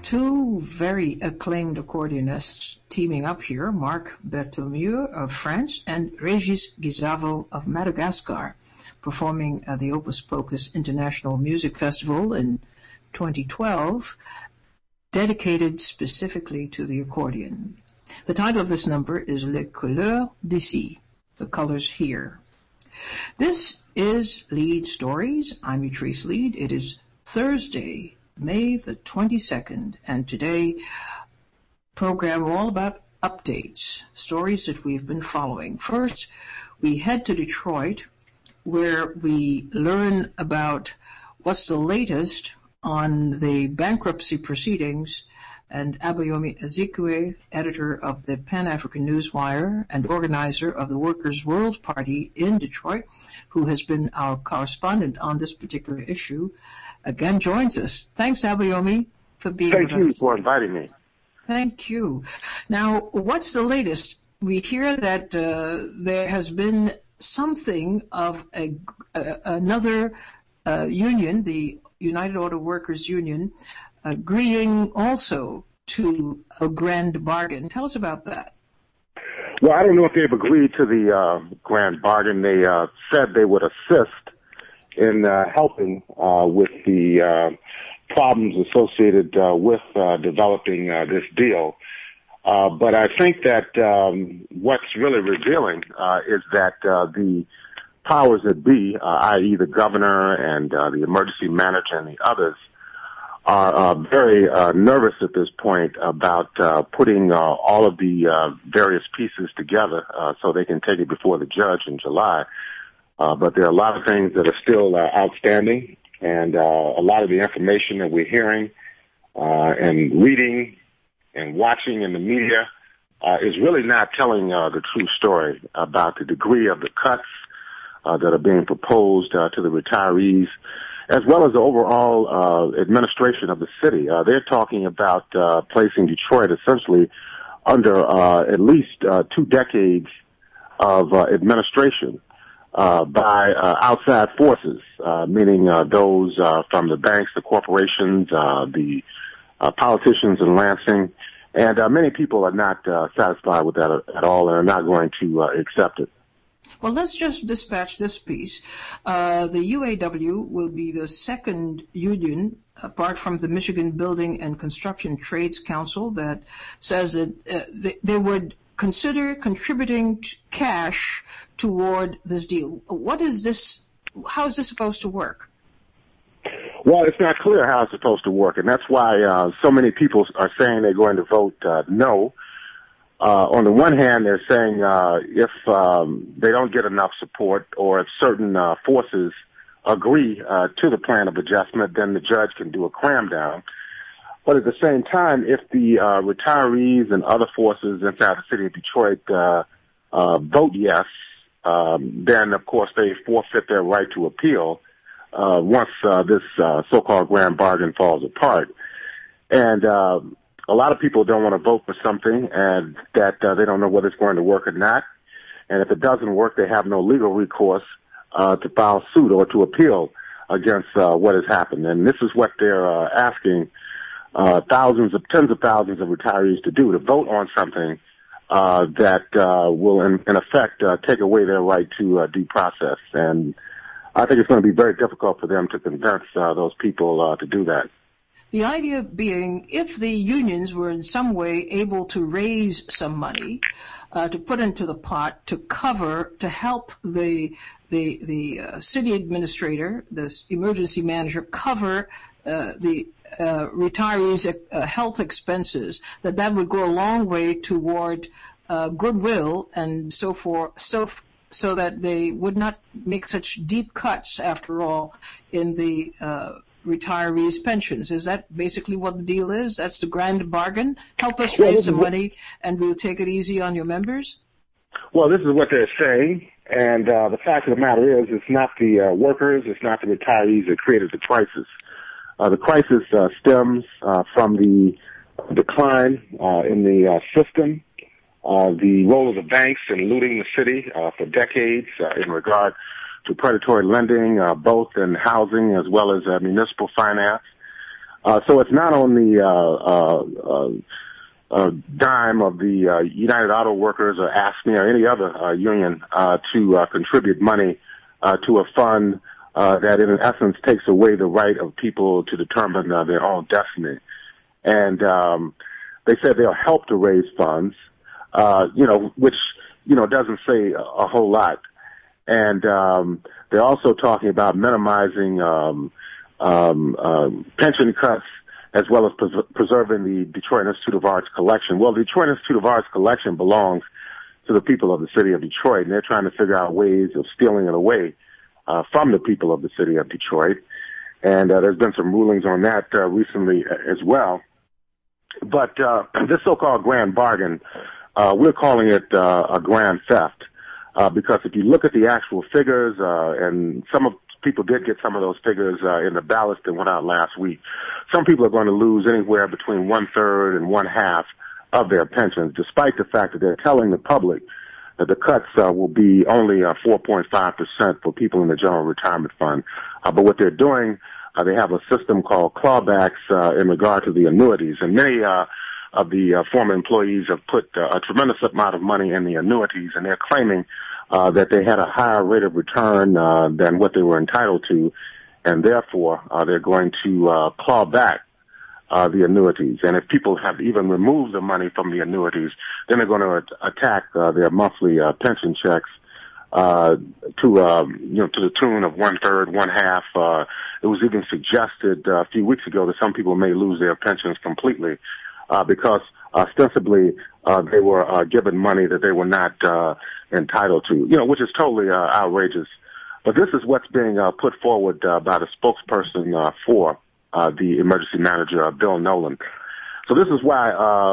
two very acclaimed accordionists teaming up here, Marc Berthomeu of France and Régis Gizavo of Madagascar, performing at the Opus Pocus International Music Festival in 2012, dedicated specifically to the accordion. The title of this number is Les Couleurs d'ici, the colors here. This is Lead Stories. I'm Utrice Lead. It is Thursday, May the 22nd, and today program all about updates, stories that we've been following. First, we head to Detroit, where we learn about what's the latest on the bankruptcy proceedings, and Abayomi Ezekwe, editor of the Pan-African Newswire and organizer of the Workers' World Party in Detroit, who has been our correspondent on this particular issue, again joins us. Thanks, Abayomi, for being with us. Thank you for inviting me. Thank you. Now, what's the latest? We hear that there has been something of another union, the United Auto Workers Union, agreeing also to a grand bargain. Tell us about that. Well, I don't know if they've agreed to the grand bargain. They said they would assist in helping with the problems associated with developing this deal. But I think that what's really revealing is that the powers that be, i.e. the governor and the emergency manager and the others, are very nervous at this point about putting all of the various pieces together so they can take it before the judge in July. But there are a lot of things that are still outstanding, and a lot of the information that we're hearing and reading and watching in the media is really not telling the true story about the degree of the cuts that are being proposed to the retirees, as well as the overall administration of the city. They're talking about placing Detroit essentially under at least 2 decades of administration by outside forces, meaning those from the banks, the corporations, the politicians in Lansing. And many people are not satisfied with that at all and are not going to accept it. Well, let's just dispatch this piece. The UAW will be the second union, apart from the Michigan Building and Construction Trades Council, that says that they would consider contributing cash toward this deal. What is this? How is this supposed to work? Well, it's not clear how it's supposed to work, and that's why so many people are saying they're going to vote no. On the one hand, they're saying if they don't get enough support or if certain forces agree to the plan of adjustment, then the judge can do a cram down. But at the same time, if the retirees and other forces inside the city of Detroit vote yes, then, of course, they forfeit their right to appeal once this so-called grand bargain falls apart. And a lot of people don't want to vote for something and that they don't know whether it's going to work or not. And if it doesn't work, they have no legal recourse to file suit or to appeal against what has happened. And this is what they're asking tens of thousands of retirees to do, to vote on something that will, in effect, take away their right to due process. And I think it's going to be very difficult for them to convince those people to do that. The idea being, if the unions were in some way able to raise some money to put into the pot to help the city administrator, the emergency manager, cover the retirees' health expenses, that would go a long way toward goodwill and so forth, so that they would not make such deep cuts, after all, in the retirees' pensions. Is that basically what the deal is? That's the grand bargain? Help us raise some money and we'll take it easy on your members? Well, this is what they're saying. And the fact of the matter is, it's not the workers, it's not the retirees that created the crisis. The crisis stems from the decline in the system, the role of the banks in looting the city for decades in regard to predatory lending, both in housing as well as municipal finance. So it's not on the dime of the United Auto Workers or AFSCME or any other union to contribute money to a fund that in essence takes away the right of people to determine their own destiny. And they said they'll help to raise funds, which, doesn't say a whole lot. And they're also talking about minimizing pension cuts as well as preserving the Detroit Institute of Arts collection. Well, the Detroit Institute of Arts collection belongs to the people of the city of Detroit, and they're trying to figure out ways of stealing it away from the people of the city of Detroit. And there's been some rulings on that recently as well. But this so-called grand bargain, we're calling it a grand theft because if you look at the actual figures, and people did get some of those figures in the ballots that went out last week. Some people are going to lose anywhere between 1/3 and 1/2 of their pensions, despite the fact that they're telling the public that the cuts will be only 4.5% for people in the General Retirement Fund. But what they're doing, they have a system called clawbacks in regard to the annuities. And many of the former employees have put a tremendous amount of money in the annuities, and they're claiming that they had a higher rate of return than what they were entitled to, and therefore they're going to claw back the annuities. And if people have even removed the money from the annuities, then they're going to attack their monthly pension checks to the tune of 1/3, 1/2. It was even suggested a few weeks ago that some people may lose their pensions completely because ostensibly they were given money that they were not entitled to, which is totally outrageous. But this is what's being put forward by the spokesperson for the emergency manager, Bill Nolan. So this is why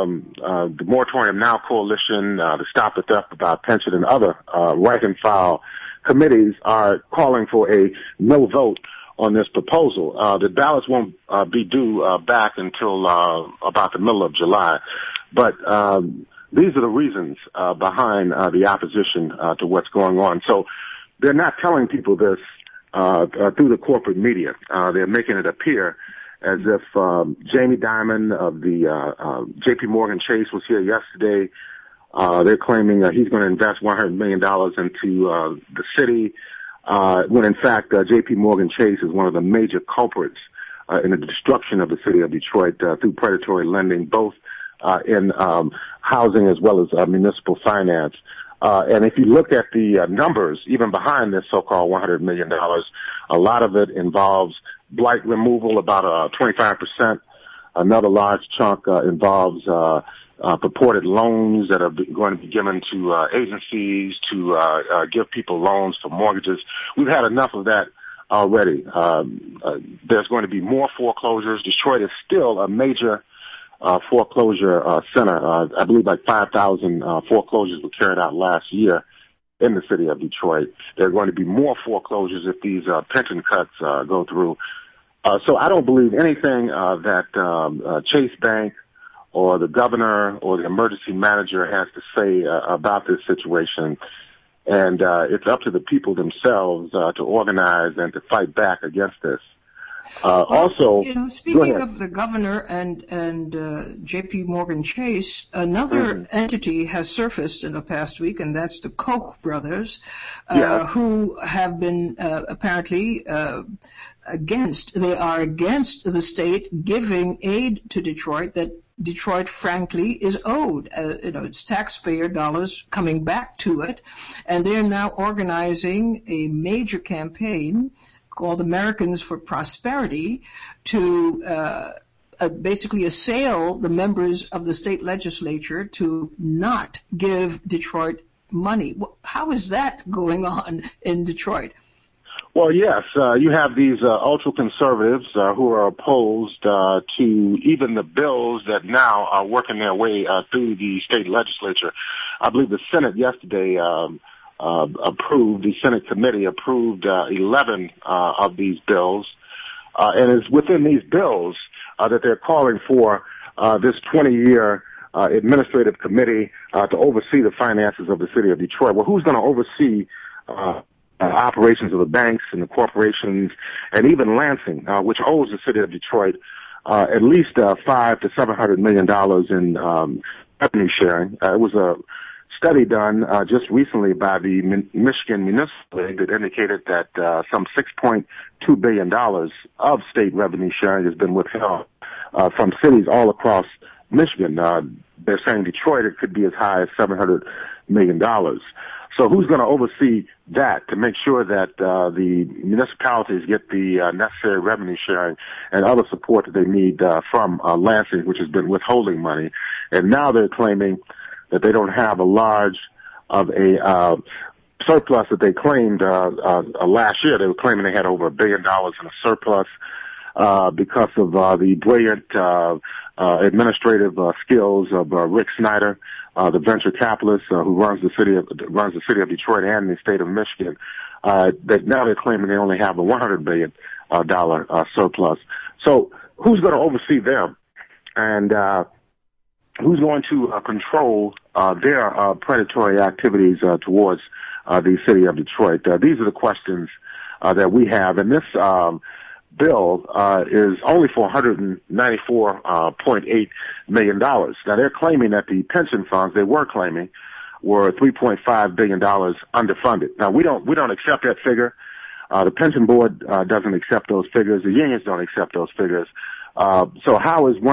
the Moratorium Now Coalition, the Stop the Theft About Pension, and other rank-and-file committees are calling for a no vote on this proposal. The ballots won't be due back until about the middle of July. But these are the reasons behind the opposition to what's going on. So they're not telling people this through the corporate media. They're making it appear as if Jamie Dimon of the J.P. Morgan Chase was here yesterday. They're claiming he's going to invest $100 million into the city, when in fact J.P. Morgan Chase is one of the major culprits in the destruction of the city of Detroit through predatory lending, both in housing as well as municipal finance. And if you look at the numbers, even behind this so-called $100 million, a lot of it involves blight removal, about 25%. Another large chunk involves purported loans that are going to be given to agencies to give people loans for mortgages. We've had enough of that already. There's going to be more foreclosures. Detroit is still a major foreclosure center. I believe like 5,000 foreclosures were carried out last year in the city of Detroit. There are going to be more foreclosures if these pension cuts go through. So I don't believe anything that Chase Bank or the governor or the emergency manager has to say about this situation. And it's up to the people themselves to organize and to fight back against this. Also, speaking of the governor and J.P. Morgan Chase, another entity has surfaced in the past week, and that's the Koch brothers, who have been apparently against the state giving aid to Detroit that Detroit, frankly, is owed. It's taxpayer dollars coming back to it, and they're now organizing a major campaign called Americans for Prosperity to basically assail the members of the state legislature to not give Detroit money. How is that going on in Detroit? Well, yes, you have these ultra-conservatives who are opposed to even the bills that now are working their way through the state legislature. I believe the Senate yesterday the Senate committee approved 11 of these bills. And it's within these bills that they're calling for this 20-year administrative committee to oversee the finances of the city of Detroit. Well, who's going to oversee operations of the banks and the corporations and even Lansing, which owes the city of Detroit at least $500 to $700 million in revenue sharing. It was a study done just recently by the Michigan Municipal League that indicated that some $6.2 billion of state revenue sharing has been withheld from cities all across Michigan. They're saying Detroit, it could be as high as $700 million. So who's going to oversee that to make sure that the municipalities get the necessary revenue sharing and other support that they need from Lansing, which has been withholding money? And now they're claiming that they don't have a large of a surplus that they claimed last year. They were claiming they had over $1 billion in a surplus because of the brilliant administrative skills of Rick Snyder, the venture capitalist who runs the city of Detroit and the state of Michigan. That now they're claiming they only have a $100 billion surplus. So who's going to oversee them, and who's going to control their predatory activities towards the city of Detroit? These are the questions that we have, and this bill is only for $194.8 million. Now, they're claiming that the pension funds they were claiming were $3.5 billion underfunded. Now, we don't accept that figure. The pension board doesn't accept those figures. The unions don't accept those figures. So how is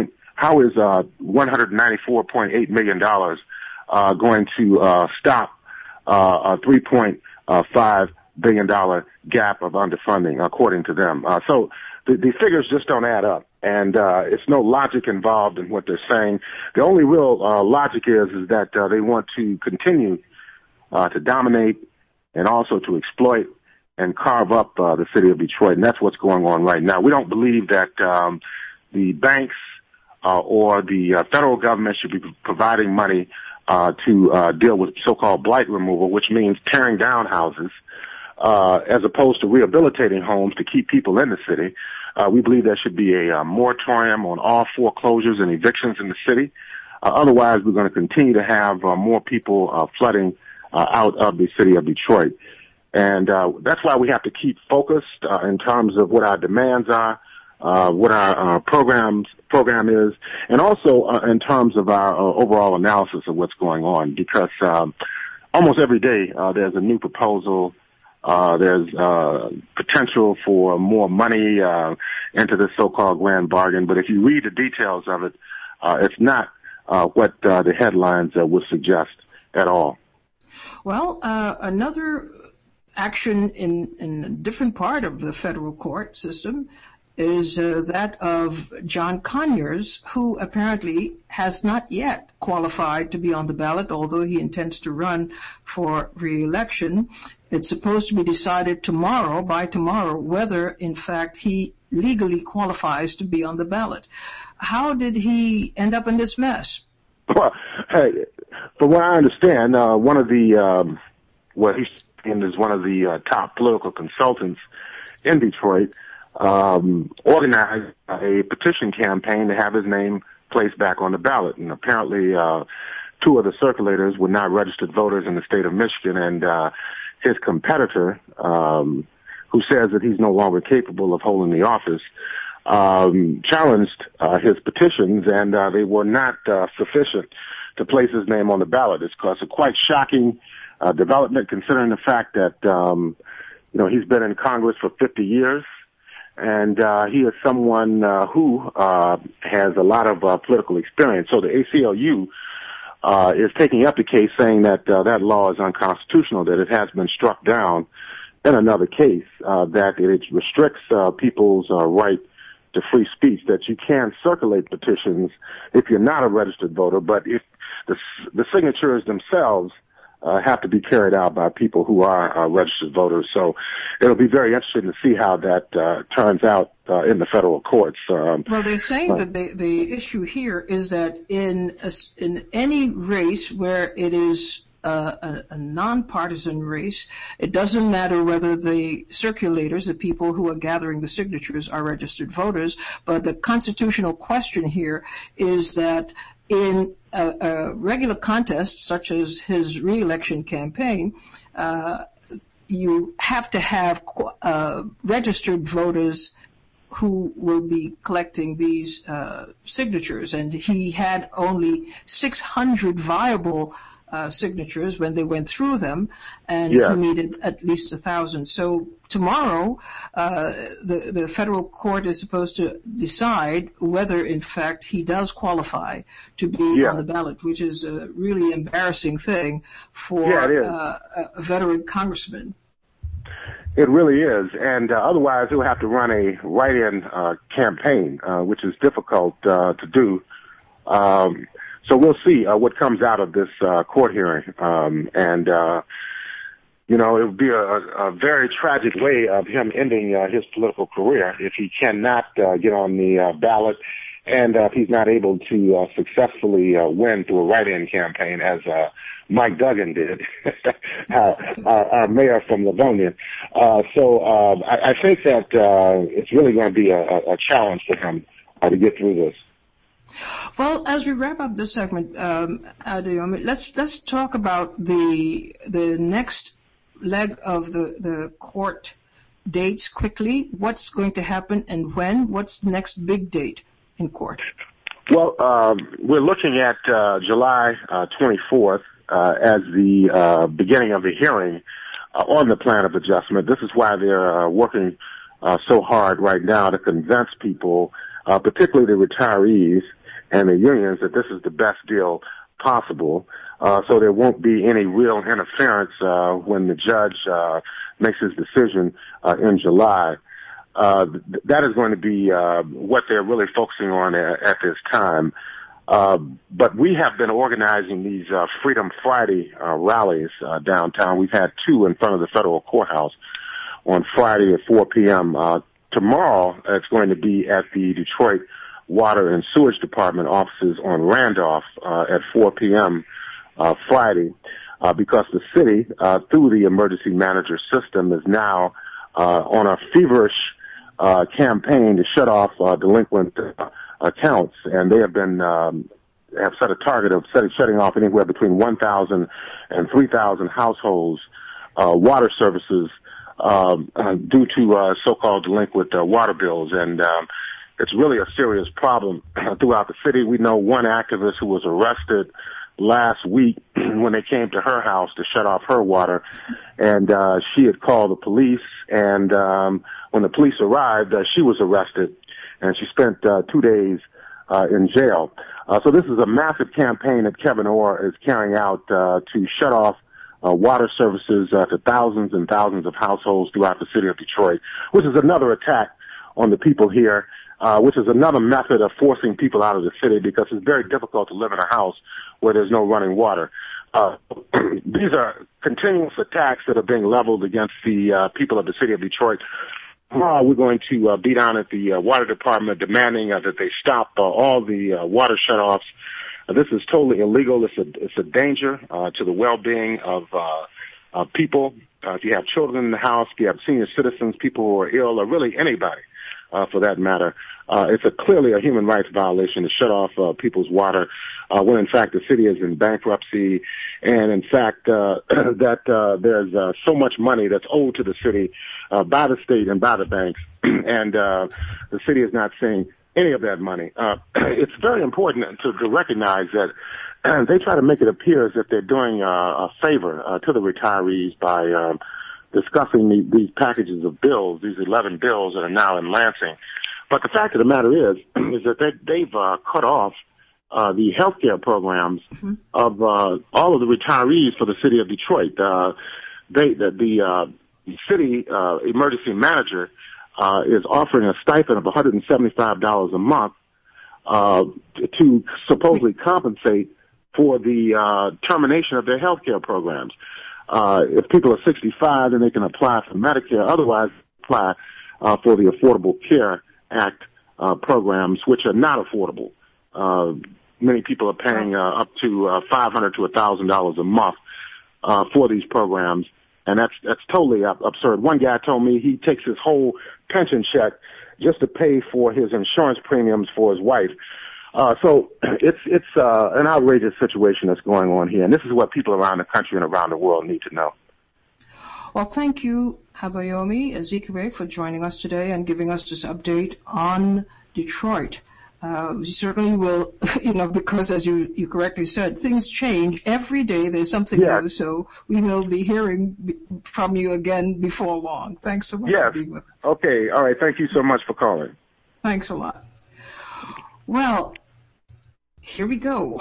$194.8 million going to stop a $3.5 billion gap of underfunding, according to them? So the figures just don't add up, and it's no logic involved in what they're saying. The only real logic is that they want to continue to dominate and also to exploit and carve up the city of Detroit, and that's what's going on right now. We don't believe that the banks or the federal government should be providing money to deal with so-called blight removal, which means tearing down houses, as opposed to rehabilitating homes to keep people in the city. We believe there should be a moratorium on all foreclosures and evictions in the city. Otherwise, we're going to continue to have more people flooding out of the city of Detroit. And that's why we have to keep focused in terms of what our demands are, what our program is, and also in terms of our overall analysis of what's going on, because almost every day there's a new proposal. There's potential for more money into this so-called grand bargain, but if you read the details of it, it's not what the headlines would suggest at all. Well, another action in a different part of the federal court system is that of John Conyers, who apparently has not yet qualified to be on the ballot, although he intends to run for re-election. It's supposed to be decided by tomorrow, whether, in fact, he legally qualifies to be on the ballot. How did he end up in this mess? Well, hey, from what I understand, one of the is one of the top political consultants in Detroit, organized a petition campaign to have his name placed back on the ballot. And apparently, two of the circulators were not registered voters in the state of Michigan, and his competitor, who says that he's no longer capable of holding the office, challenged his petitions, and they were not sufficient to place his name on the ballot. It's a quite shocking development, considering the fact that he's been in Congress for 50 years, and he is someone who has a lot of political experience. So the ACLU is taking up the case, saying that that law is unconstitutional, that it has been struck down in another case, that it restricts people's right to free speech, that you can circulate petitions if you're not a registered voter, but if the signatures themselves have to be carried out by people who are registered voters. So it'll be very interesting to see how that turns out in the federal courts. Well, they're saying that the issue here is that in any race where it is a nonpartisan race, it doesn't matter whether the circulators, the people who are gathering the signatures, are registered voters, but the constitutional question here is that in a regular contest, such as his re-election campaign, you have to have registered voters who will be collecting these signatures, and he had only 600 viable signatures when they went through them, and he needed at least 1,000. So tomorrow, the federal court is supposed to decide whether, in fact, he does qualify to be on the ballot, which is a really embarrassing thing for a veteran congressman. It really is, and otherwise he'll have to run a write-in campaign, which is difficult to do. So we'll see what comes out of this court hearing, and you know, it would be a very tragic way of him ending his political career if he cannot get on the ballot, and if he's not able to successfully win through a write-in campaign, as Mike Duggan did, our mayor from Livonia. So I think that it's really going to be a challenge for him to get through this. Well, as we wrap up this segment, Adeyomi, let's talk about the next leg of the court dates quickly. What's going to happen and when? What's the next big date in court? Well, we're looking at July 24th as the beginning of the hearing on the plan of adjustment. This is why they're working so hard right now to convince people, particularly the retirees and the unions, that this is the best deal possible. So there won't be any real interference when the judge makes his decision in July. That is going to be what they're really focusing on at this time. But we have been organizing these Freedom Friday rallies downtown. We've had 2 in front of the federal courthouse on Friday at 4 p.m. Tomorrow, it's going to be at the Detroit Water and Sewage Department offices on Randolph at 4 p.m. Friday, because the city, through the emergency manager system, is now on a feverish campaign to shut off delinquent accounts, and they have been have set a target of shutting off anywhere between 1,000 and 3,000 households, water services, due to so-called delinquent water bills, and it's really a serious problem throughout the city. We know one activist who was arrested last week when they came to her house to shut off her water, and she had called the police, and when the police arrived, she was arrested, and she spent 2 days in jail. So this is a massive campaign that Kevin Orr is carrying out to shut off water services to thousands and thousands of households throughout the city of Detroit, which is another attack on the people here, which is another method of forcing people out of the city, because it's very difficult to live in a house where there's no running water. These are continuous attacks that are being leveled against the people of the city of Detroit. Tomorrow we're going to be down at the water department demanding that they stop all the water shutoffs. This is totally illegal. It's a danger to the well-being of people. If you have children in the house, if you have senior citizens, people who are ill, or really anybody for that matter, it's clearly a human rights violation to shut off people's water when in fact the city is in bankruptcy, and in fact that there's so much money that's owed to the city by the state and by the banks, and the city is not seeing any of that money. It's very important to recognize that they try to make it appear as if they're doing a favor to the retirees by discussing these packages of bills, these 11 bills that are now in Lansing. But the fact of the matter is that they've cut off the health care programs of all of the retirees for the city of Detroit. The city emergency manager is offering a stipend of $175 a month to supposedly compensate for the termination of their health care programs. If people are 65, then they can apply for Medicare. Otherwise, apply for the Affordable Care Act programs, which are not affordable. Many people are paying up to $500 to $1,000 a month for these programs, and that's totally absurd. One guy told me he takes his whole pension check just to pay for his insurance premiums for his wife. So it's an outrageous situation that's going on here, and this is what people around the country and around the world need to know. Well, thank you, Abayomi Ezekwe, for joining us today and giving us this update on Detroit. We certainly will, because as you correctly said, things change. Every day there's something new, so we will be hearing from you again before long. Thanks so much for being with us. Okay. All right. Thank you so much for calling. Thanks a lot. Well, here we go.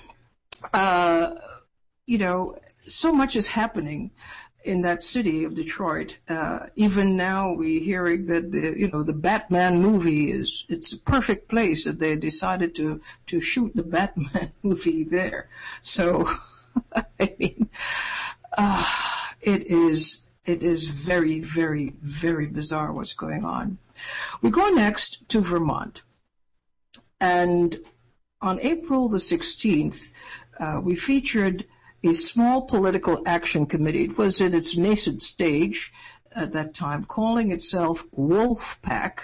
So much is happening in that city of Detroit. Even now we're hearing that the Batman movie it's a perfect place that they decided to shoot the Batman movie there. So, I mean, it is very, very, very bizarre what's going on. We go next to Vermont. And on April the 16th, we featured a small political action committee. It was in its nascent stage at that time, calling itself WOLF-PAC,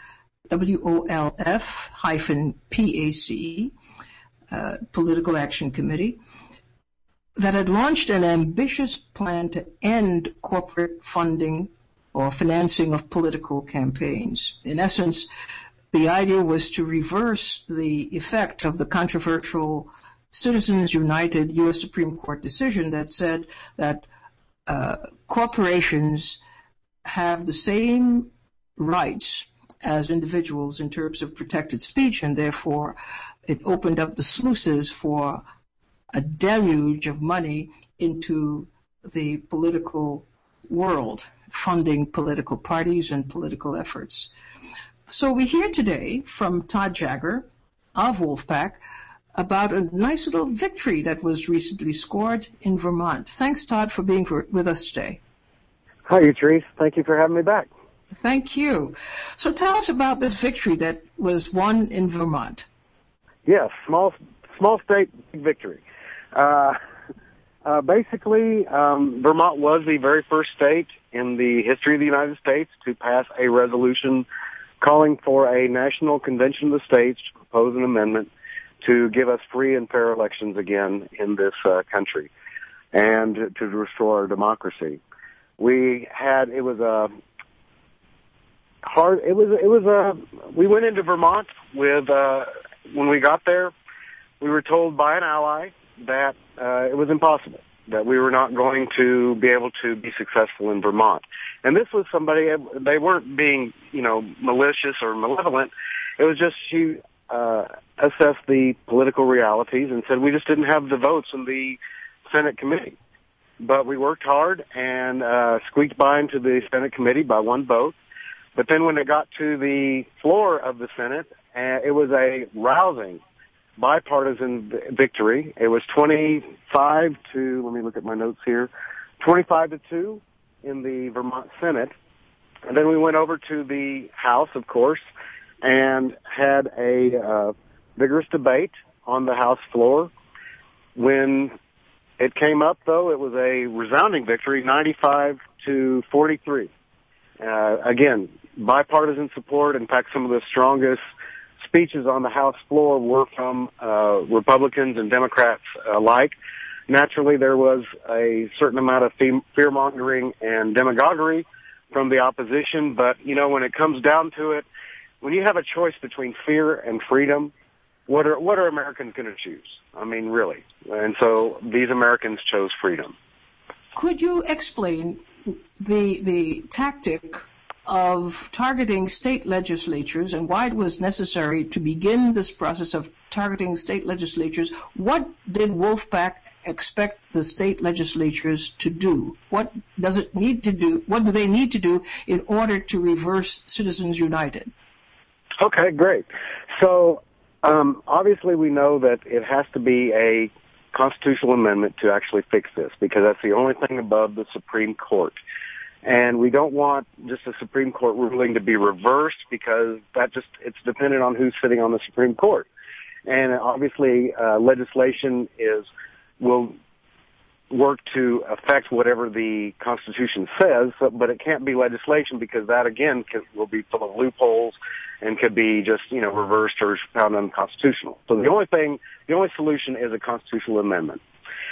WOLF-PAC, Political Action Committee, that had launched an ambitious plan to end corporate funding or financing of political campaigns. In essence, the idea was to reverse the effect of the controversial Citizens United U.S. Supreme Court decision that said that corporations have the same rights as individuals in terms of protected speech, and therefore it opened up the sluices for a deluge of money into the political world, funding political parties and political efforts. So we hear today from Todd Jagger of WOLF-PAC about a nice little victory that was recently scored in Vermont. Thanks, Todd, for being with us today. Hi, Therese. Thank you for having me back. Thank you. So tell us about this victory that was won in Vermont. Yes, small state, big victory. Basically, Vermont was the very first state in the history of the United States to pass a resolution calling for a national convention of the states to propose an amendment to give us free and fair elections again in this country and to restore our democracy. We went into Vermont with, when we got there, we were told by an ally that it was impossible, that we were not going to be able to be successful in Vermont. And this was somebody, they weren't being, malicious or malevolent. It was just she assessed the political realities and said we just didn't have the votes in the Senate committee. But we worked hard and squeaked by into the Senate committee by one vote. But then when it got to the floor of the Senate, it was a rousing bipartisan victory. It was 25 to, let me look at my notes here, 25-2 in the Vermont Senate. And then we went over to the House, of course, and had a vigorous debate on the House floor. When it came up, though, it was a resounding victory, 95-43. Again, bipartisan support. In fact, some of the strongest speeches on the House floor were from Republicans and Democrats alike. Naturally, there was a certain amount of fear-mongering and demagoguery from the opposition, but, when it comes down to it, when you have a choice between fear and freedom, what are Americans going to choose? I mean, really. And so these Americans chose freedom. Could you explain the tactic of targeting state legislatures and why it was necessary to begin this process of targeting state legislatures? What did WOLF-PAC expect the state legislatures to do? What does it need to do? What do they need to do in order to reverse Citizens United? Okay, great. So obviously we know that it has to be a constitutional amendment to actually fix this, because that's the only thing above the Supreme Court. And we don't want just a Supreme Court ruling to be reversed, because it's dependent on who's sitting on the Supreme Court. And obviously legislation will work to affect whatever the Constitution says, but it can't be legislation, because that, again, will be full of loopholes and could be just, reversed or found unconstitutional. So the only solution is a constitutional amendment.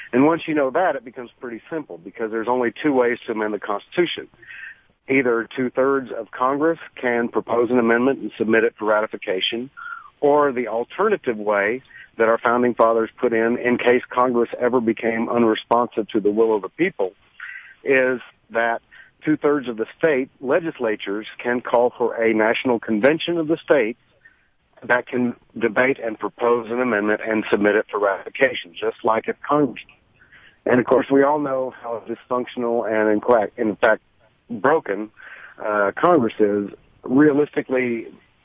And once you know that, it becomes pretty simple because there's only two ways to amend the Constitution. Either 2/3 of Congress can propose an amendment and submit it for ratification, or the alternative way that our founding fathers put in case Congress ever became unresponsive to the will of the people, is that 2/3 of the state legislatures can call for a national convention of the states that can debate and propose an amendment and submit it for ratification, just like if Congress. And of course, we all know how dysfunctional and in fact broken Congress is. Realistically,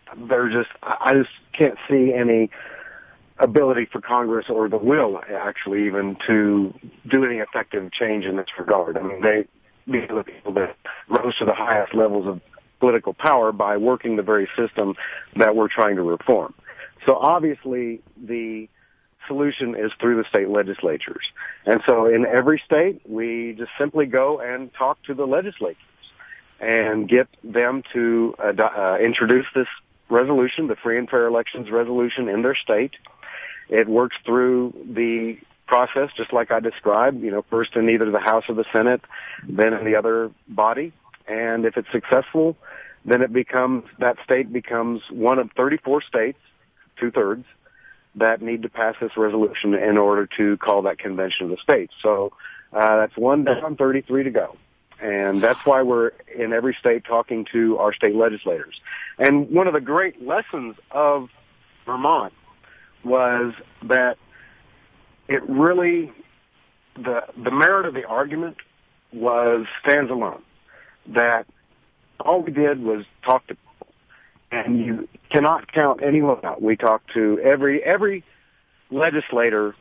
I just can't see any ability for Congress or the will actually even to do any effective change in this regard. I mean, these are the people that rose to the highest levels of political power by working the very system that we're trying to reform. So obviously the solution is through the state legislatures. And so in every state, we just simply go and talk to the legislatures and get them to introduce this resolution, the Free and Fair Elections resolution, in their state. It works through the process just like I described, first in either the House or the Senate, then in the other body. And if it's successful, then that state becomes one of 34 states, 2/3, that need to pass this resolution in order to call that convention of the states. So that's 1 down, 33 to go. And that's why we're in every state talking to our state legislators. And one of the great lessons of Vermont was that it really, the merit of the argument stands alone. That all we did was talk to people, and you cannot count anyone out. We talked to every legislator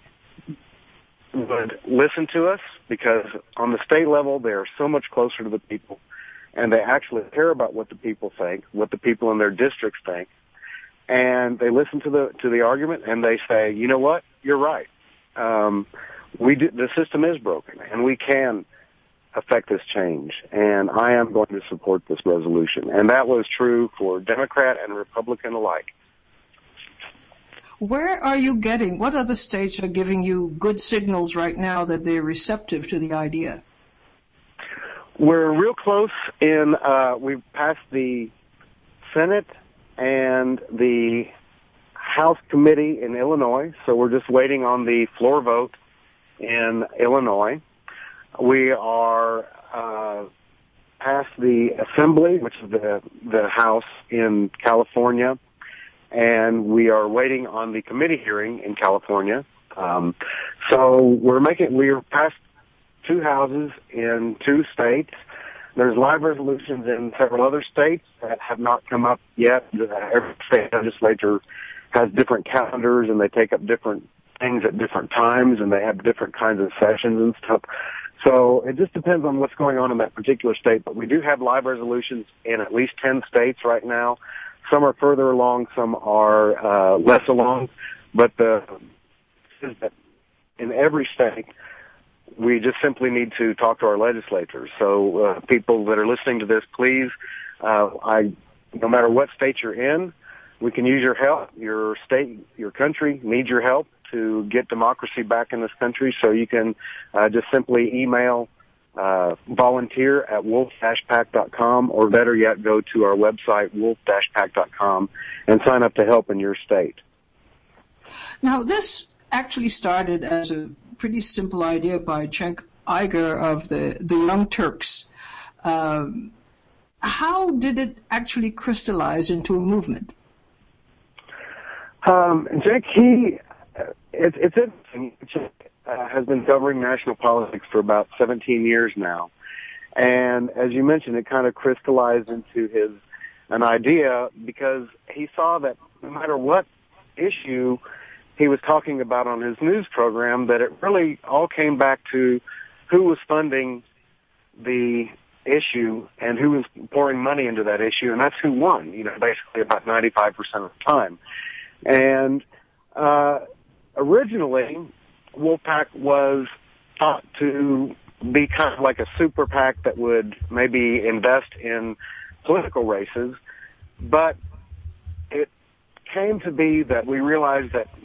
would listen to us because on the state level they are so much closer to the people, and they actually care about what the people think, what the people in their districts think, and they listen to the argument and they say, you know what, you're right. The system is broken, and we can affect this change, and I am going to support this resolution. And that was true for Democrat and Republican alike. Where are you what other states are giving you good signals right now that they're receptive to the idea? We're real close we've passed the Senate and the House committee in Illinois, so we're just waiting on the floor vote in Illinois. We are past the Assembly, which is the House in California, and we are waiting on the committee hearing in California. So we're past 2 houses in 2 states. There's live resolutions in several other states that have not come up yet. Every state legislature has different calendars, and they take up different things at different times, and they have different kinds of sessions and stuff. So it just depends on what's going on in that particular state. But we do have live resolutions in at least 10 states right now. Some are further along, some are less along. But in every state, we just simply need to talk to our legislators. So people that are listening to this, please, no matter what state you're in, we can use your help. Your state, your country needs your help to get democracy back in this country. So you can just simply email volunteer@wolf-pac.com, or better yet, go to our website, wolf-pac.com, and sign up to help in your state. Now, this actually started as a pretty simple idea by Cenk Uygur of the Young Turks. How did it actually crystallize into a movement? Cenk, it's interesting. Cenk has been covering national politics for about 17 years now. And as you mentioned, it kind of crystallized into an idea because he saw that no matter what issue he was talking about on his news program, that it really all came back to who was funding the issue and who was pouring money into that issue, and that's who won, basically about 95% of the time. And originally, Wolfpac was thought to be kind of like a super PAC that would maybe invest in political races, but it came to be that we realized that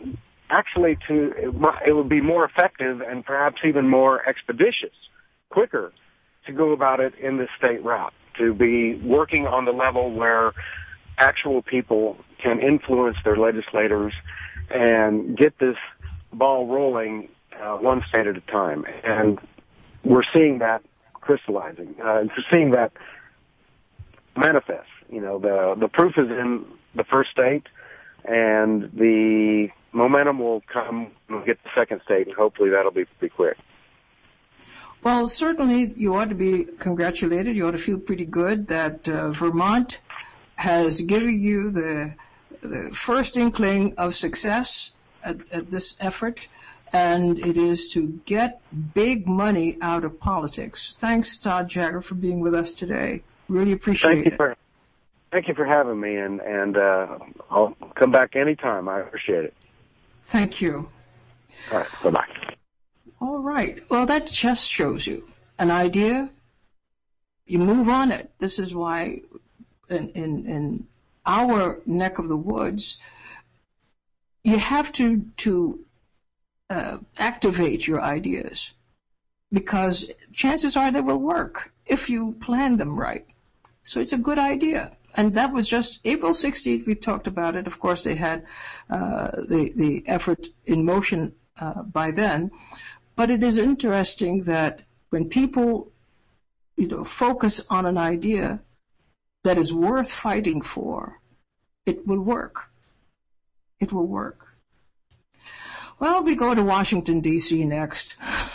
actually it would be more effective and perhaps even more expeditious, quicker to go about it in the state route, to be working on the level where actual people can influence their legislators and get this ball rolling one state at a time. And we're seeing that crystallizing. We're seeing that manifest. You know, the proof is in the first state, and the momentum will come when we get the second state, and hopefully that'll be pretty quick. Well, certainly you ought to be congratulated. You ought to feel pretty good that Vermont has given you the first inkling of success at this effort, and it is to get big money out of politics. Thanks, Todd Jagger, for being with us today. Really appreciate it. Thank you for having me, and I'll come back anytime. I appreciate it. Thank you. All right, bye-bye. All right. Well, that just shows you an idea. You move on it. This is why in our neck of the woods, you have to activate your ideas, because chances are they will work if you plan them right. So it's a good idea. And that was just April 16th. We talked about it. Of course, they had the effort in motion by then. But it is interesting that when people, focus on an idea that is worth fighting for, it will work. It will work. Well, we go to Washington, D.C. next.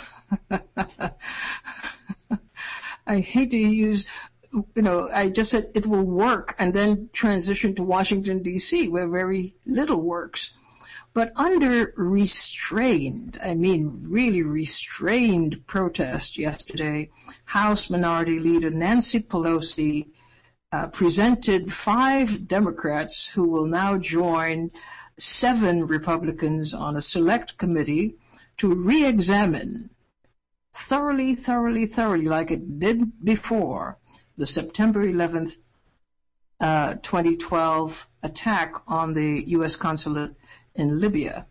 I hate to use, I just said it will work and then transition to Washington, D.C., where very little works. But under really restrained protest yesterday, House Minority Leader Nancy Pelosi presented 5 Democrats who will now join 7 Republicans on a select committee to re-examine thoroughly, like it did before, the September 11th, 2012 attack on the U.S. consulate in Libya.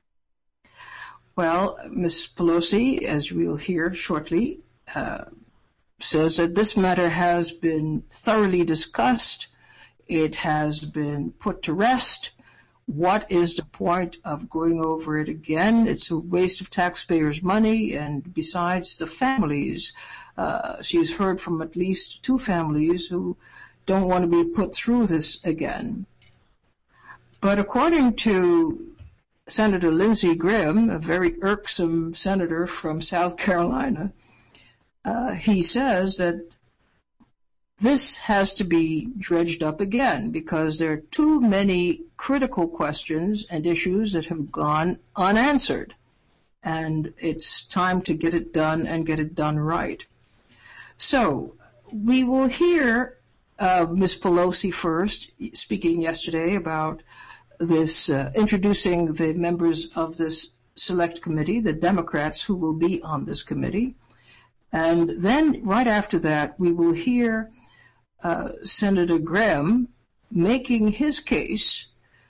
Well, Ms. Pelosi, as we'll hear shortly, says that this matter has been thoroughly discussed. It has been put to rest. What is the point of going over it again? It's a waste of taxpayers' money, and besides, the families, she's heard from at least 2 families who don't want to be put through this again. But according to Senator Lindsey Graham, a very irksome senator from South Carolina, he says that this has to be dredged up again because there are too many critical questions and issues that have gone unanswered. And it's time to get it done and get it done right. So we will hear Ms. Pelosi first, speaking yesterday about this, introducing the members of this select committee, the Democrats who will be on this committee. And then right after that, we will hear Senator Graham making his case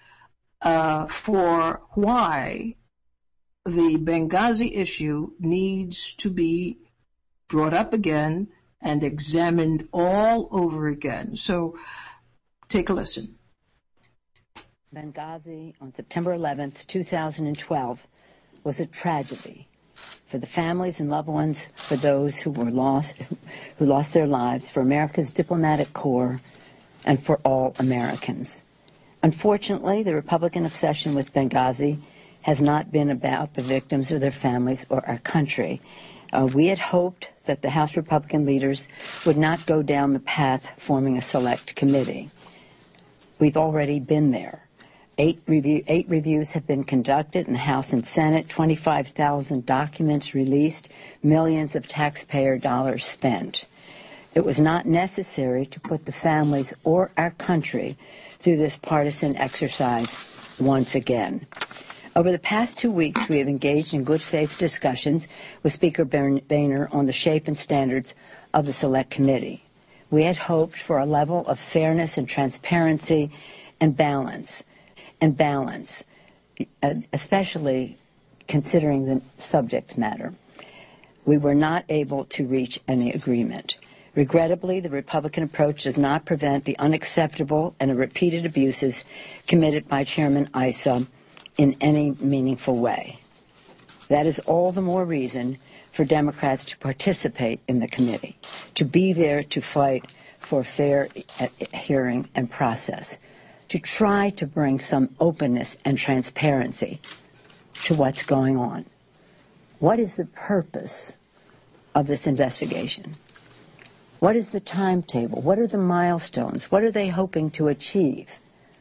for why the Benghazi issue needs to be brought up again and examined all over again. So take a listen. Benghazi on September 11th, 2012 was a tragedy for the families and loved ones, for those who lost their lives, for America's diplomatic corps, and for all Americans. Unfortunately, the Republican obsession with Benghazi has not been about the victims or their families or our country. We had hoped that the House Republican leaders would not go down the path forming a select committee. We've already been there. 8 reviews have been conducted in the House and Senate, 25,000 documents released, millions of taxpayer dollars spent. It was not necessary to put the families or our country through this partisan exercise once again. Over the past 2 weeks, we have engaged in good faith discussions with Speaker Boehner on the shape and standards of the Select Committee. We had hoped for a level of fairness and transparency and balance. especially considering the subject matter. We were not able to reach any agreement. Regrettably, the Republican approach does not prevent the unacceptable and repeated abuses committed by Chairman Issa in any meaningful way. That is all the more reason for Democrats to participate in the committee, to be there to fight for fair hearing and process, to try to bring some openness and transparency to what's going on. What is the purpose of this investigation? What is the timetable? What are the milestones? What are they hoping to achieve?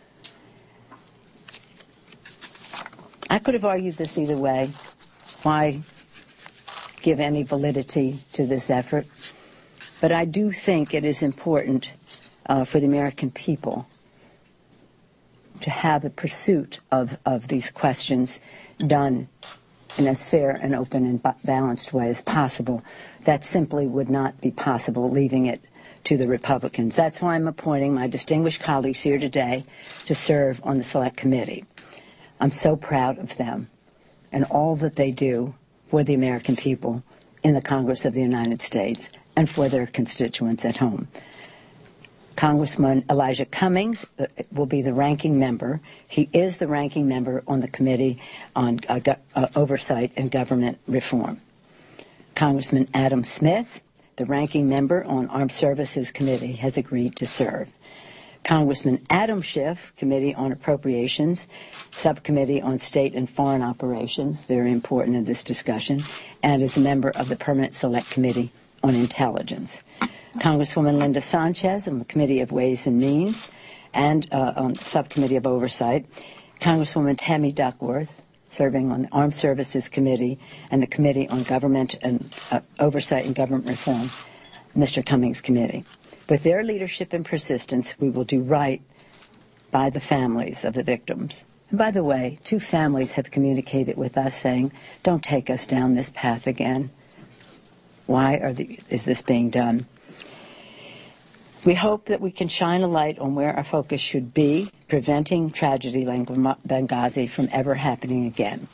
I could have argued this either way. Why give any validity to this effort? But I do think it is important for the American people to have a pursuit of these questions done in as fair and open and balanced way as possible. That simply would not be possible leaving it to the Republicans. That's why I'm appointing my distinguished colleagues here today to serve on the Select Committee. I'm so proud of them and all that they do for the American people in the Congress of the United States and for their constituents at home. Congressman Elijah Cummings will be the ranking member. He is the ranking member on the Committee on Oversight and Government Reform. Congressman Adam Smith, the ranking member on Armed Services Committee, has agreed to serve. Congressman Adam Schiff, Committee on Appropriations, Subcommittee on State and Foreign Operations, very important in this discussion, and is a member of the Permanent Select Committee on Intelligence. Congresswoman Linda Sanchez on the Committee of Ways and Means and on the Subcommittee of Oversight. Congresswoman Tammy Duckworth, serving on the Armed Services Committee and the Committee on Government and Oversight and Government Reform, Mr. Cummings' committee. With their leadership and persistence, we will do right by the families of the victims. And by the way, 2 families have communicated with us saying, don't take us down this path again. Why is this being done? We hope that we can shine a light on where our focus should be, preventing tragedy like Benghazi from ever happening again.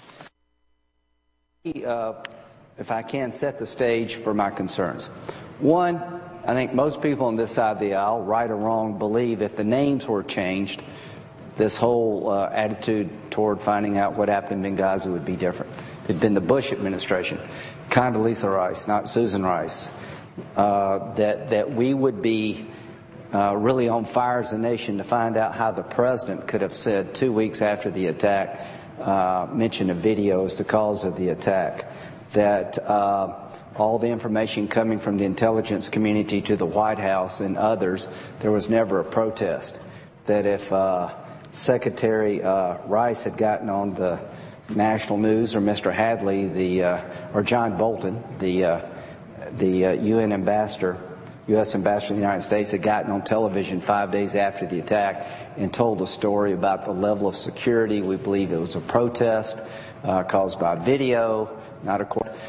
If I can set the stage for my concerns. One, I think most people on this side of the aisle, right or wrong, believe if the names were changed, this whole attitude toward finding out what happened in Benghazi would be different. It had been the Bush administration, Condoleezza Rice, not Susan Rice, that we would be really on fire as a nation to find out how the president could have said 2 weeks after the attack, mentioned a video as the cause of the attack, that all the information coming from the intelligence community to the White House and others, there was never a protest. That if Secretary Rice had gotten on the national news, or Mr. Hadley, or John Bolton, the UN ambassador, U.S. ambassador in the United States, had gotten on television 5 days after the attack and told a story about the level of security. We believe it was a protest caused by video, not a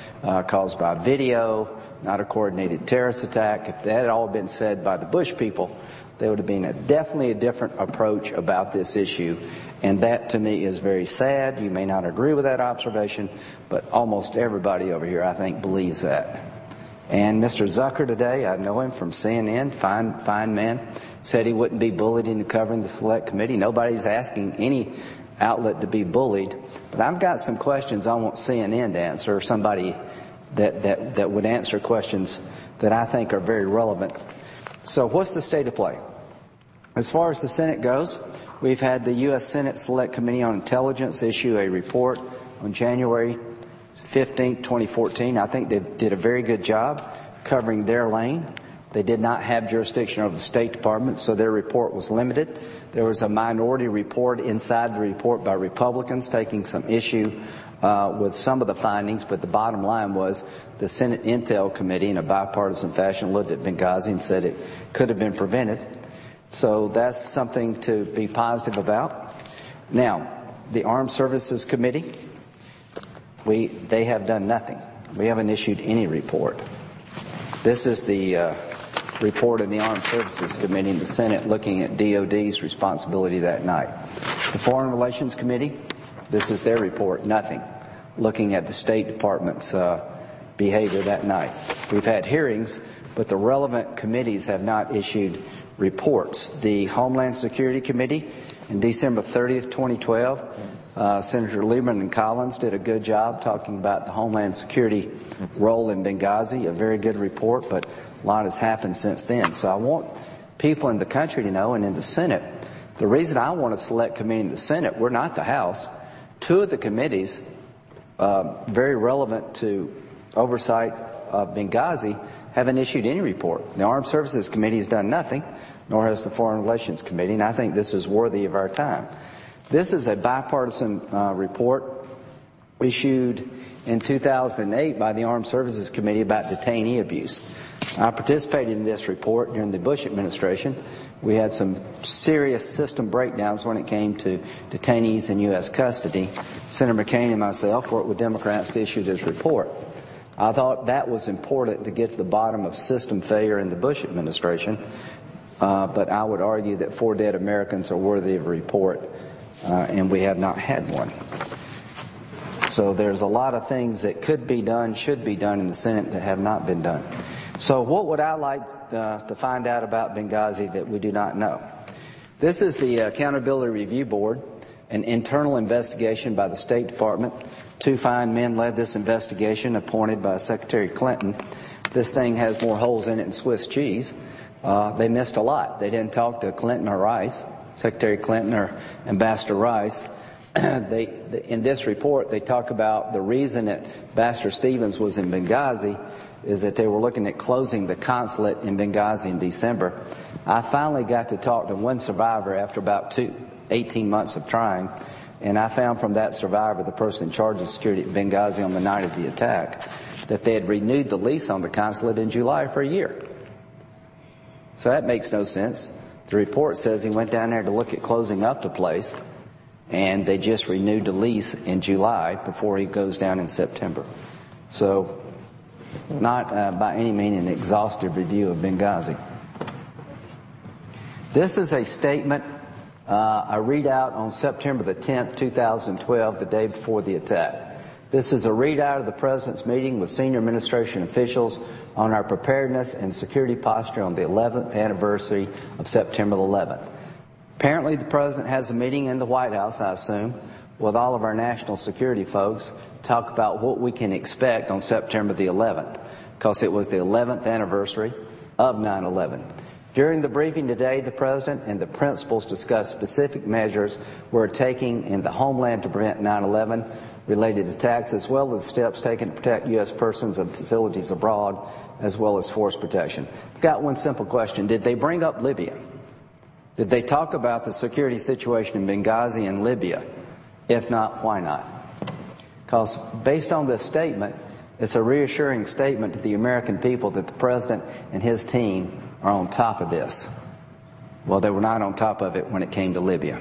coordinated terrorist attack. If that had all been said by the Bush people, there would have been definitely a different approach about this issue. And that, to me, is very sad. You may not agree with that observation, but almost everybody over here, I think, believes that. And Mr. Zucker today, I know him from CNN, fine man, said he wouldn't be bullied into covering the Select Committee. Nobody's asking any outlet to be bullied. But I've got some questions I want CNN to answer, or somebody that would answer questions that I think are very relevant. So what's the state of play? As far as the Senate goes, we've had the U.S. Senate Select Committee on Intelligence issue a report on January 15, 2014. I think they did a very good job covering their lane. They did not have jurisdiction over the State Department, so their report was limited. There was a minority report inside the report by Republicans taking some issue with some of the findings, but the bottom line was the Senate Intel Committee, in a bipartisan fashion, looked at Benghazi and said it could have been prevented. So that's something to be positive about. Now, the Armed Services Committee, they have done nothing. We haven't issued any report. This is the report of the Armed Services Committee in the Senate looking at DOD's responsibility that night. The Foreign Relations Committee, This is their report, nothing. Looking at the State Department's behavior that night. We've had hearings, but the relevant committees have not issued reports. The Homeland Security Committee, in December 30th, 2012, Senator Lieberman and Collins did a good job talking about the Homeland Security role in Benghazi, a very good report, but a lot has happened since then. So I want people in the country to know, and in the Senate, the reason I want a select committee in the Senate, we're not the House. Two of the committees, very relevant to oversight of Benghazi, haven't issued any report. The Armed Services Committee has done nothing, nor has the Foreign Relations Committee, and I think this is worthy of our time. This is a bipartisan report issued in 2008 by the Armed Services Committee about detainee abuse. I participated in this report during the Bush administration. We had some serious system breakdowns when it came to detainees in U.S. custody. Senator McCain and myself worked with Democrats to issue this report. I thought that was important to get to the bottom of system failure in the Bush administration, but I would argue that 4 dead Americans are worthy of a report, and we have not had one. So there's a lot of things that could be done, should be done in the Senate that have not been done. So what would I like to find out about Benghazi that we do not know? This is the Accountability Review Board, an internal investigation by the State Department. 2 fine men led this investigation, appointed by Secretary Clinton. This thing has more holes in it than Swiss cheese. They missed a lot. They didn't talk to Clinton or Rice, Secretary Clinton or Ambassador Rice. In this report, they talk about the reason that Ambassador Stevens was in Benghazi is that they were looking at closing the consulate in Benghazi in December. I finally got to talk to one survivor after about 18 months of trying, and I found from that survivor, the person in charge of security at Benghazi on the night of the attack, that they had renewed the lease on the consulate in July for a year. So that makes no sense. The report says he went down there to look at closing up the place, and they just renewed the lease in July before he goes down in September. So not by any means an exhaustive review of Benghazi. This is a statement I read out on September the 10th, 2012, the day before the attack. This is a readout of the President's meeting with senior administration officials on our preparedness and security posture on the 11th anniversary of September the 11th. Apparently the President has a meeting in the White House, I assume, with all of our national security folks, talk about what we can expect on September the 11th, because it was the 11th anniversary of 9/11. During the briefing today, the President and the principals discussed specific measures we're taking in the homeland to prevent 9/11 related attacks, as well as steps taken to protect U.S. persons and facilities abroad, as well as force protection. I've got one simple question. Did they bring up Libya? Did they talk about the security situation in Benghazi and Libya? If not, why not? Because based on this statement, it's a reassuring statement to the American people that the President and his team are on top of this. Well, they were not on top of it when it came to Libya.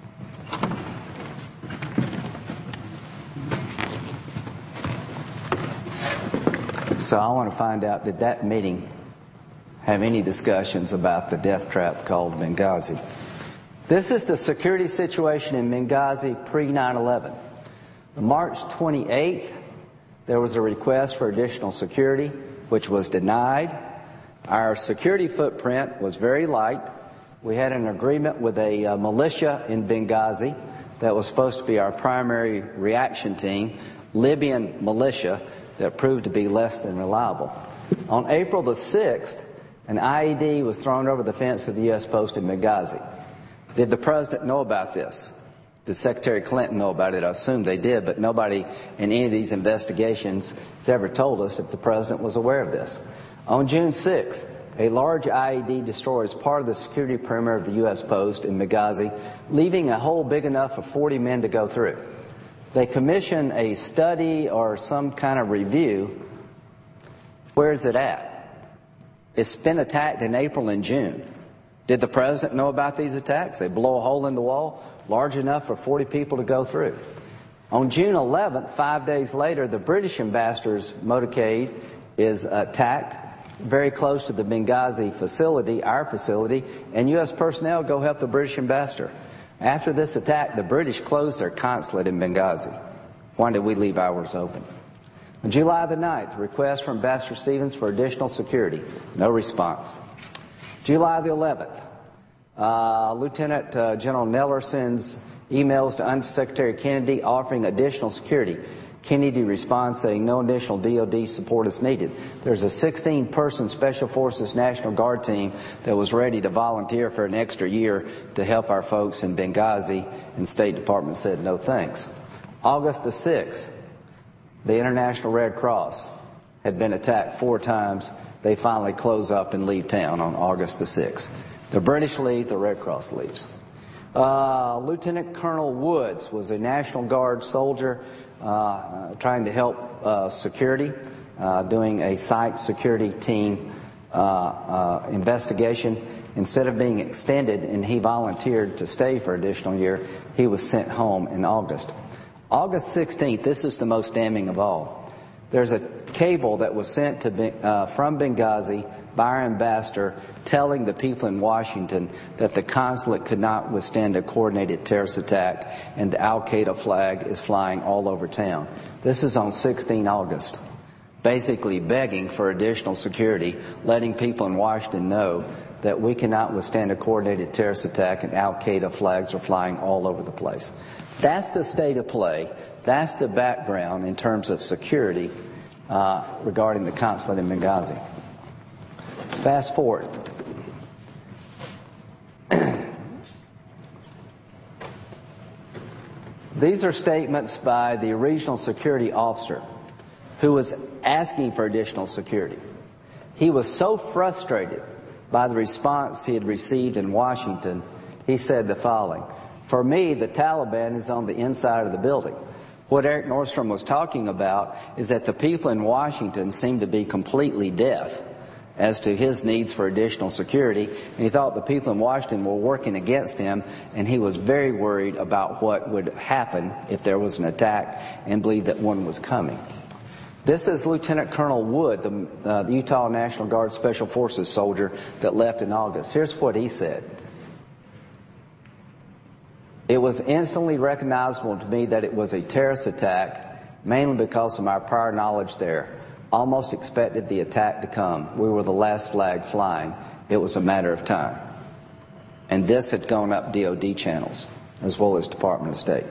So I want to find out, did that meeting have any discussions about the death trap called Benghazi? This is the security situation in Benghazi pre-9/11. On March 28th, there was a request for additional security, which was denied. Our security footprint was very light. We had an agreement with a militia in Benghazi that was supposed to be our primary reaction team, Libyan militia, that proved to be less than reliable. On April the 6th, an IED was thrown over the fence of the U.S. post in Benghazi. Did the President know about this? Did Secretary Clinton know about it? I assume they did, but nobody in any of these investigations has ever told us if the President was aware of this. On June 6th, a large IED destroys part of the security perimeter of the U.S. post in Benghazi, leaving a hole big enough for 40 men to go through. They commission a study or some kind of review. Where is it at? It's been attacked in April and June. Did the President know about these attacks? They blow a hole in the wall large enough for 40 people to go through. On June 11th, 5 days later, the British ambassador's motorcade is attacked very close to the Benghazi facility, our facility, and U.S. personnel go help the British ambassador. After this attack, the British closed their consulate in Benghazi. Why did we leave ours open? On July the 9th, request from Ambassador Stevens for additional security. No response. July the 11th, Lieutenant General Neller sends emails to Undersecretary Kennedy offering additional security. Kennedy responds saying no additional DoD support is needed. There's a 16-person Special Forces National Guard team that was ready to volunteer for an extra year to help our folks in Benghazi, and State Department said no thanks. August the 6th, the International Red Cross had been attacked 4 times. They finally close up and leave town on August the 6th. The British leave, the Red Cross leaves. Lieutenant Colonel Woods was a National Guard soldier trying to help security, doing a site security team investigation. Instead of being extended and he volunteered to stay for an additional year, he was sent home in August. August 16th, this is the most damning of all. There's a cable that was sent to from Benghazi by our ambassador telling the people in Washington that the consulate could not withstand a coordinated terrorist attack and the Al-Qaeda flag is flying all over town. This is on 16 August, basically begging for additional security, letting people in Washington know that we cannot withstand a coordinated terrorist attack and Al-Qaeda flags are flying all over the place. That's the state of play. That's the background in terms of security regarding the consulate in Benghazi. Let's fast forward. These are statements by the regional security officer who was asking for additional security. He was so frustrated by the response he had received in Washington, he said the following: "For me, the Taliban is on the inside of the building." What Eric Nordstrom was talking about is that the people in Washington seemed to be completely deaf as to his needs for additional security, and he thought the people in Washington were working against him, and he was very worried about what would happen if there was an attack and believed that one was coming. This is Lieutenant Colonel Wood, the Utah National Guard Special Forces soldier that left in August. Here's what he said. "It was instantly recognizable to me that it was a terrorist attack, mainly because of my prior knowledge there. Almost expected the attack to come. We were the last flag flying. It was a matter of time." And this had gone up DoD channels as well as Department of State.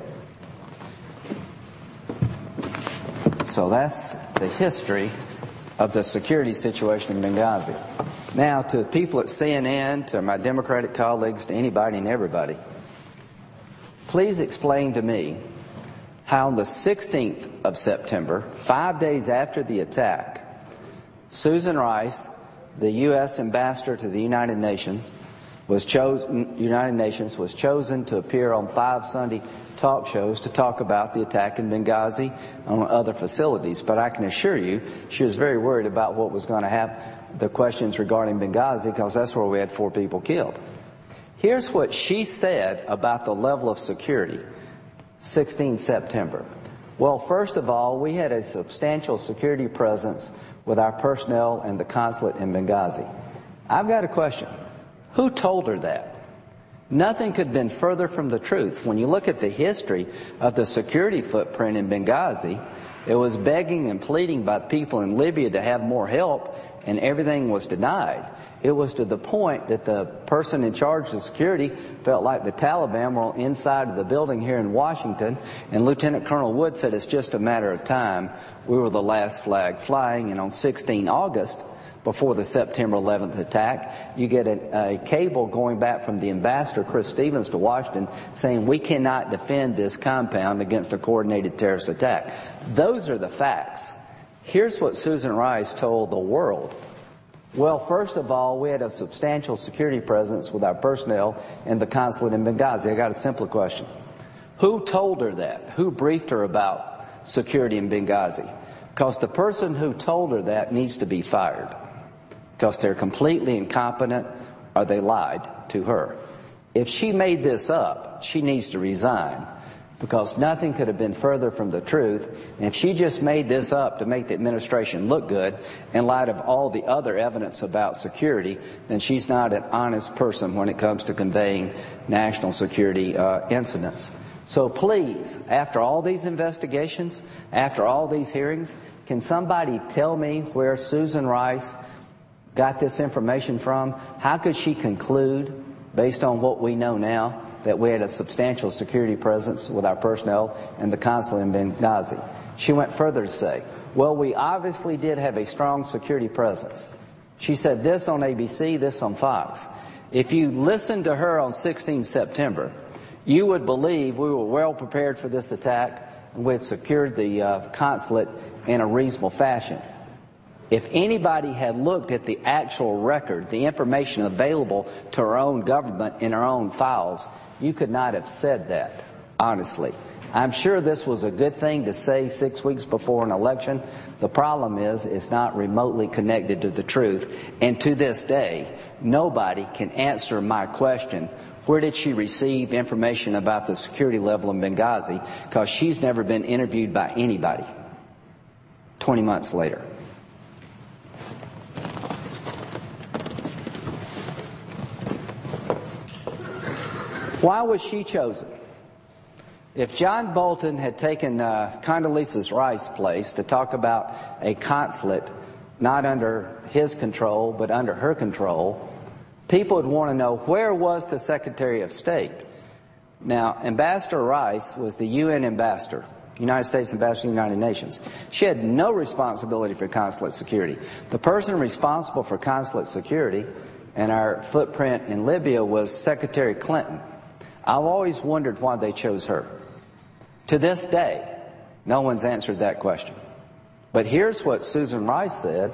So that's the history of the security situation in Benghazi. Now, to the people at CNN, to my Democratic colleagues, to anybody and everybody, please explain to me how on the 16th of September, 5 days after the attack, Susan Rice, the U.S. ambassador to the United Nations, was chosen to appear on 5 Sunday talk shows to talk about the attack in Benghazi and other facilities. But I can assure you, she was very worried about what was going to happen, the questions regarding Benghazi, because that's where we had 4 people killed. Here's what she said about the level of security, 16 September. "Well, first of all, we had a substantial security presence with our personnel and the consulate in Benghazi." I've got a question. Who told her that? Nothing could have been further from the truth. When you look at the history of the security footprint in Benghazi, it was begging and pleading by the people in Libya to have more help, and everything was denied. It was to the point that the person in charge of security felt like the Taliban were inside of the building here in Washington, and Lieutenant Colonel Wood said it's just a matter of time. We were the last flag flying, and on 16 August, before the September 11th attack, you get a cable going back from the ambassador, Chris Stevens, to Washington saying we cannot defend this compound against a coordinated terrorist attack. Those are the facts. Here's what Susan Rice told the world. "Well, first of all, we had a substantial security presence with our personnel and the consulate in Benghazi." I got a simple question. Who told her that? Who briefed her about security in Benghazi? Because the person who told her that needs to be fired, because they're completely incompetent or they lied to her. If she made this up, she needs to resign, because nothing could have been further from the truth. And if she just made this up to make the administration look good in light of all the other evidence about security, then she's not an honest person when it comes to conveying national security incidents. So please, after all these investigations, after all these hearings, can somebody tell me where Susan Rice got this information from? How could she conclude, based on what we know now, that we had a substantial security presence with our personnel and the consulate in Benghazi? She went further to say, well, we obviously did have a strong security presence. She said this on ABC, this on Fox. If you listened to her on 16 September, you would believe we were well prepared for this attack and we had secured the consulate in a reasonable fashion. If anybody had looked at the actual record, the information available to our own government in our own files, you could not have said that, honestly. I'm sure this was a good thing to say 6 weeks before an election. The problem is it's not remotely connected to the truth. And to this day, nobody can answer my question, where did she receive information about the security level in Benghazi? Because she's never been interviewed by anybody 20 months later. Why was she chosen? If John Bolton had taken Condoleezza Rice's place to talk about a consulate not under his control but under her control, people would want to know, where was the Secretary of State? Now, Ambassador Rice was the UN ambassador, United States ambassador to the United Nations. She had no responsibility for consulate security. The person responsible for consulate security and our footprint in Libya was Secretary Clinton. I've always wondered why they chose her. To this day, no one's answered that question. But here's what Susan Rice said,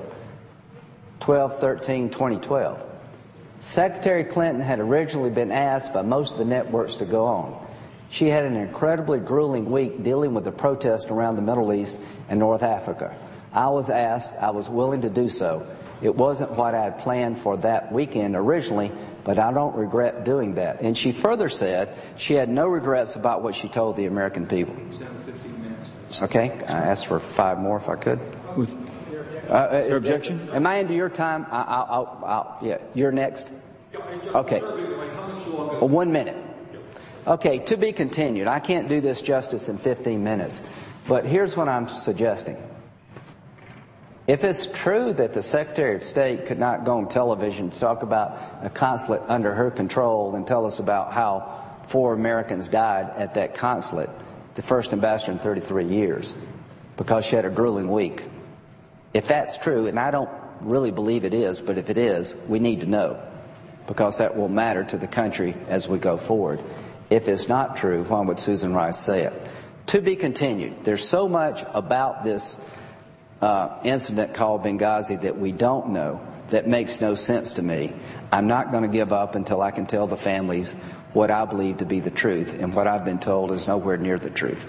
12/13/2012. Secretary Clinton had originally been asked by most of the networks to go on. She had an incredibly grueling week dealing with the protests around the Middle East and North Africa. I was asked, I was willing to do so. It wasn't what I had planned for that weekend originally, but I don't regret doing that. And she further said she had no regrets about what she told the American people. Okay, I asked for 5 more if I could. With your objection? Am I into your time? Yeah, you're next. Okay. 1 minute. Okay, to be continued. I can't do this justice in 15 minutes, but here's what I'm suggesting. If it's true that the Secretary of State could not go on television to talk about a consulate under her control and tell us about how 4 Americans died at that consulate, the first ambassador in 33 years, because she had a grueling week. If that's true, and I don't really believe it is, but if it is, we need to know, because that will matter to the country as we go forward. If it's not true, why would Susan Rice say it? To be continued. There's so much about this incident called Benghazi that we don't know, that makes no sense to me. I'm not going to give up until I can tell the families what I believe to be the truth, and what I've been told is nowhere near the truth.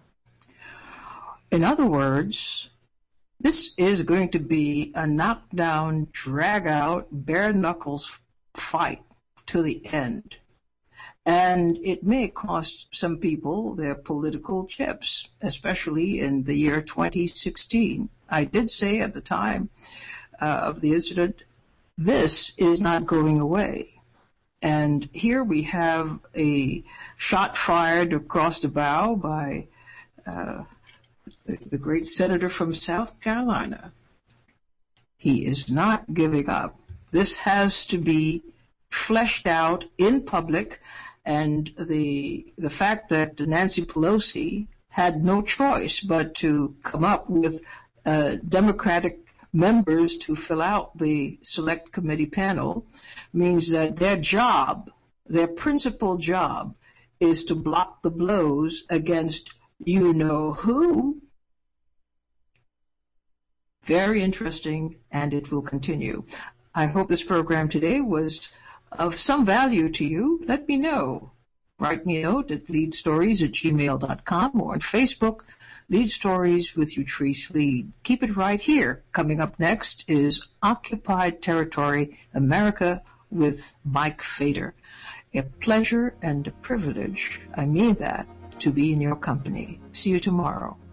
In other words, this is going to be a knockdown, drag-out, bare-knuckles fight to the end. And it may cost some people their political chips, especially in the year 2016. I did say at the time of the incident, this is not going away. And here we have a shot fired across the bow by the great senator from South Carolina. He is not giving up. This has to be fleshed out in public. And the fact that Nancy Pelosi had no choice but to come up with Democratic members to fill out the select committee panel means that their job, their principal job, is to block the blows against you-know-who. Very interesting, and it will continue. I hope this program today was of some value to you. Let me know. Write me a note at leadstories@gmail.com or on Facebook, Lead Stories with Utrice Lead. Keep it right here. Coming up next is Occupied Territory, America with Mike Fader. A pleasure and a privilege, I mean that, to be in your company. See you tomorrow.